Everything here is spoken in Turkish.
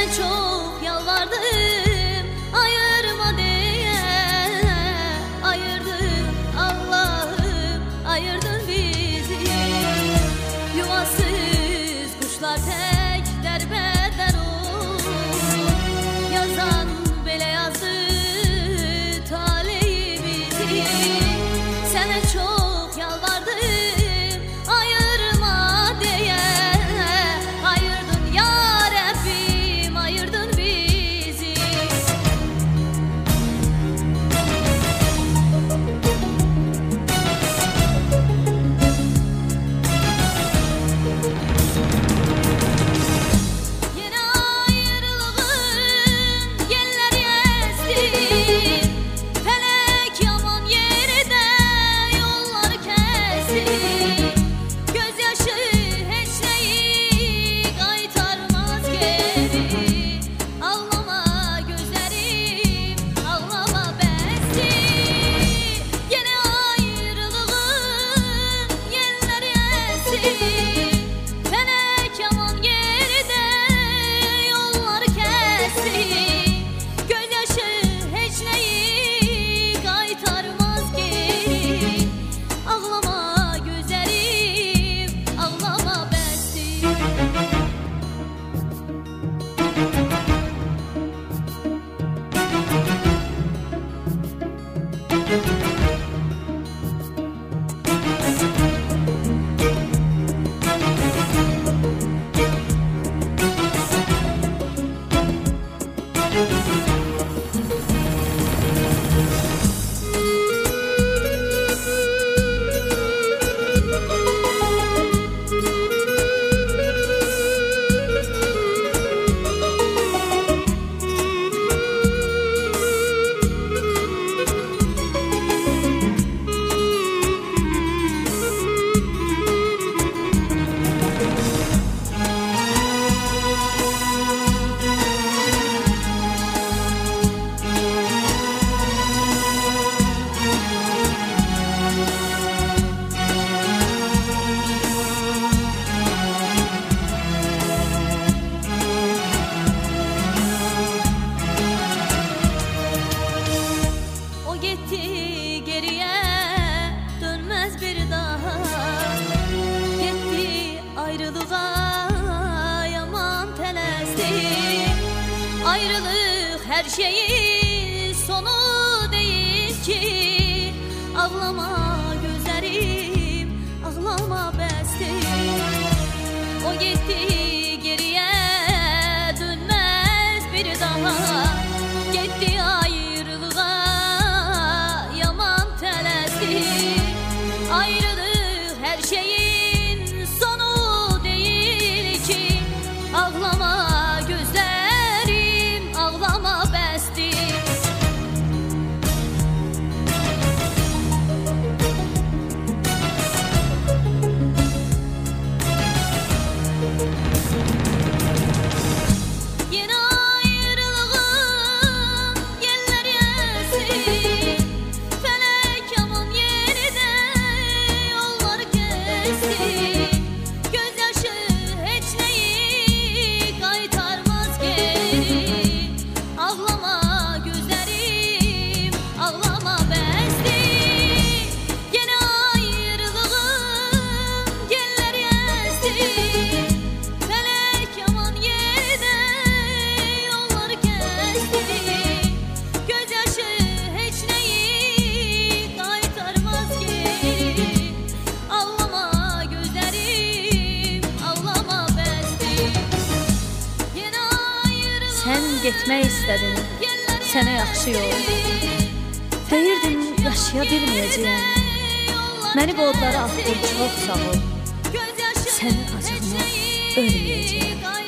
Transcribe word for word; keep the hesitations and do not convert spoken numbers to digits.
Sənə çox yalvardım, ayırma deyə. Ayırdın Allah'ım, ayırdın bizi. Yuvasız kuşlar tek derbeder olur. Yazan belə yazdı talihimizi. Sənə çox yalvardım, ayırma deyə. Ayırdın ya Rabbim, ayırdın bizi. Yine ayrılığın yelleri esti. Felek yaman yerde yolları kesti. Gözyaşı hiç neyi kaytarmaz geri. Ağlama gözlerim, ağlama besti. Yine ayrılığın yelleri esti. Felek yaman yerde yolları kesti. Gözyaşı hiç neyi kaytarmaz geri. Ağlama gözlerim, ağlama besti. O gitti geriye dönmez bir daha. Gitti ayrılığa yaman telesti. Ayrılık her şeyin sonu değil ki. Ağlama gözlerim, ağlama besti. O gitti geriye dönmez bir daha. Gitti ayrılığa yaman telesti. Ayrılık her şeyin sonu değil ki. Ağlama gözlerim, ağlama besti. Yine ayrılığın yelleri esti. Felek yaman yerde yolları kesti. Gözyaşı hiç neyi kaytarmaz geri. Ağlama gözlerim, ağlama besti. Yine ayrılığın yelleri esti. Felek yaman yerde yolları kesti. Gözyaşı hiç neyi kaytarmaz geri. Ağlama gözlerim, ağlama besti. Yine ayrılığın Sən getmək istədin, yelleri sənə yaxşı yol. Deyirdim yaşaya bilməyəcəyəm. Məni bu odlara atdın, çox sağ ol. Sənin acığına ölməyəcəyəm.